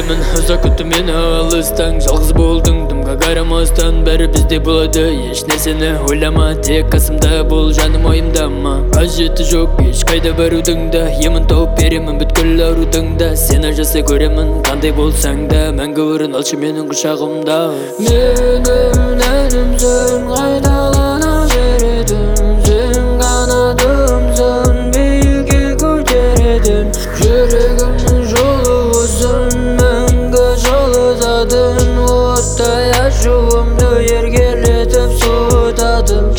Білемін ұзақ күтті мені алыстан, жалғыз болдың дымға қарамастан. Бәрі бізде болады, еш нәрсені ойлама, тек қасымда бол, жаным ойымдама. Қажеті жоқ ешқайда барудың да, емін тауып беремін бүткіл аурудың да. Сені жаса көремін қандай болсаң да, мәңгі орын алшы менің құшағымда. Менің әнімсің, қайталана беретін, сен қанатымсың, биікке көтеретін. Жүрегімнің жолы ұзын, мәңгі жалғызатын, оттай ашуымды еркелетіп суытатын.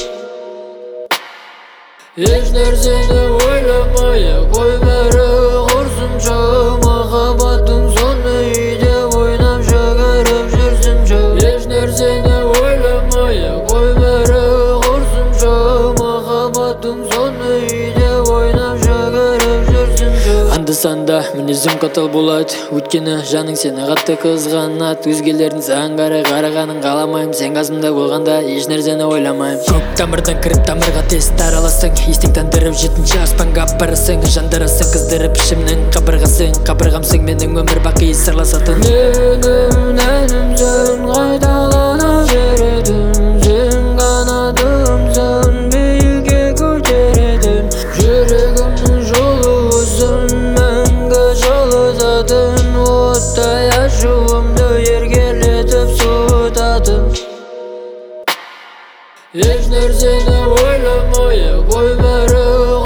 Еш нәрсені ойламай-ақ қой, бәрі құрсынша, махаббаттың соны үйде ойнап жүгіріп жүрсінші. Еш нәрсені ойламай-ақ қой, бәрі құрсынша, махаббаттың соны үйде ойнап жүгіріп жүрсінші. Анда-санда мінезім қатал болады, өйткені жаның сені қатты қызғанады. Өзгелердің саған қарай қарағанын қаламаймын, сен қасымда болғанда еш нәрсені ойламаймын. Көк тамырдан кіріп тамырға тез тараласың, естің тандырып жетінші аспанға апарасың. Жандырасың қыздырып ішімнің қабырғасын, қабырғамсың менің өмір бақи сырласатын. Менің әнімсің, қайталана беретін, сен қанатымсың, биікке көтеретін. Жүрегімнің жолы ұзын, мәңгі жалғызатын, оттай ашуымды еркелетіп суытатын. Еш нәрсені ойламай-ақ қой, бәрі